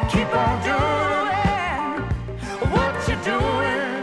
keep on doing what you're doing.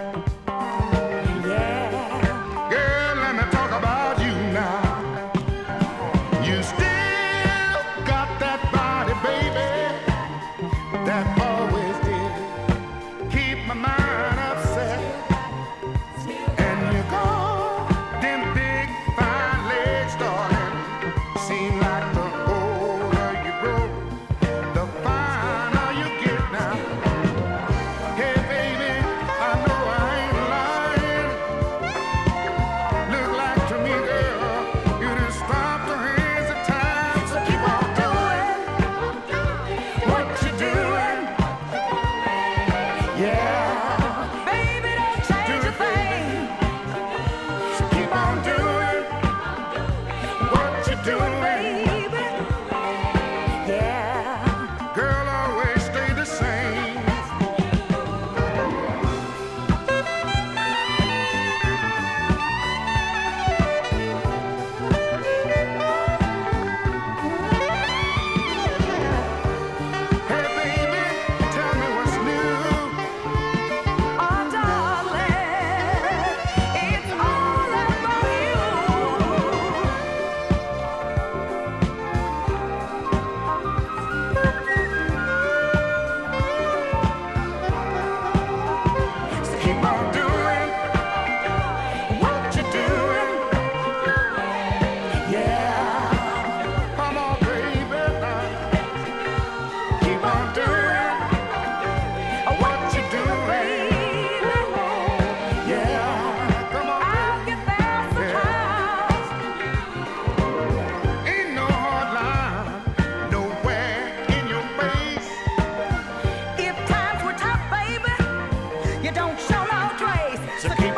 Yeah. Girl, let me talk about you now. You still got that body, baby, that always did keep my mind upset. And you go, them big fine legs, darling, seem like the older you grow, the finer you get now. Hey baby, I know I ain't lying. Look like to me, girl, you done stopped the hands of time. So keep on doing what you're doing. Yeah. Baby, don't change a thing. So keep on doing what you're doing, baby. Yeah. Girl, always stay the same. Hey baby, tell me what's new. Oh darling, it's all about you. So keep on doing what you're doing. Yeah. Come on, baby, now. Keep on doing what you're doing. Yeah. Come on, I'll get there sometimes. Ain't no hard line nowhere in your face. If times were tough, baby, you don't show no trace. So keep